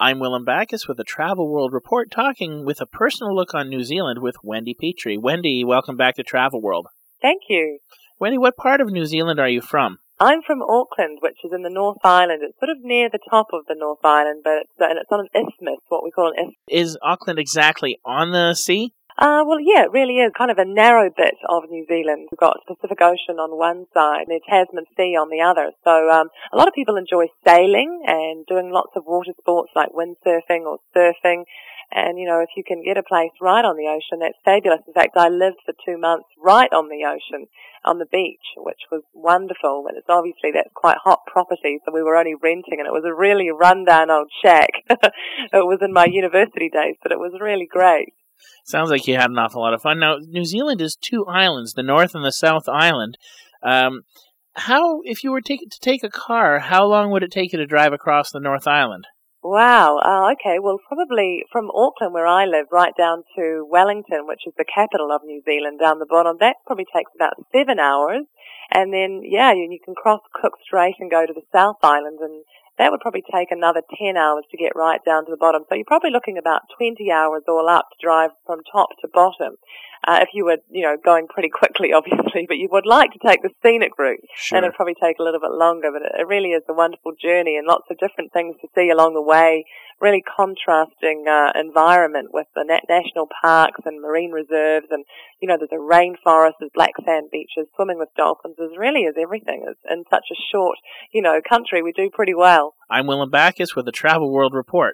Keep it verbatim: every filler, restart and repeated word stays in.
I'm Willem Backus with the Travel World Report, talking with a personal look on New Zealand with Wendy Petrie. Wendy, welcome back to Travel World. Thank you. Wendy, what part of New Zealand are you from? I'm from Auckland, which is in the North Island. It's sort of near the top of the North Island, but it's, and it's on an isthmus, what we call an isthmus. Is Auckland exactly on the sea? Uh, well, yeah, it really is kind of a narrow bit of New Zealand. We've got the Pacific Ocean on one side and the Tasman Sea on the other. So um, a lot of people enjoy sailing and doing lots of water sports like windsurfing or surfing. And, you know, if you can get a place right on the ocean, that's fabulous. In fact, I lived for two months right on the ocean, on the beach, which was wonderful. And it's obviously that's quite hot property, so we were only renting, and it was a really rundown old shack. It was in my university days, but it was really great. Sounds like you had an awful lot of fun. Now, New Zealand is two islands, the North and the South Island. Um, how, if you were take, to take a car, how long would it take you to drive across the North Island? Wow. Uh, okay. Well, probably from Auckland, where I live, right down to Wellington, which is the capital of New Zealand, down the bottom. That probably takes about seven hours. And then, yeah, you, you can cross Cook Strait and go to the South Island, and that would probably take another ten hours to get right down to the bottom. So you're probably looking about twenty hours all up to drive from top to bottom. Uh, if you were, you know, going pretty quickly, obviously, but you would like to take the scenic route, Sure. And it'd probably take a little bit longer, but it really is a wonderful journey and lots of different things to see along the way, really contrasting uh, environment with the nat- national parks and marine reserves, and, you know, there's a rainforest, there's black sand beaches, swimming with dolphins, there really is everything. It's in such a short, you know, country, we do pretty well. I'm Willem Backus with the Travel World Report.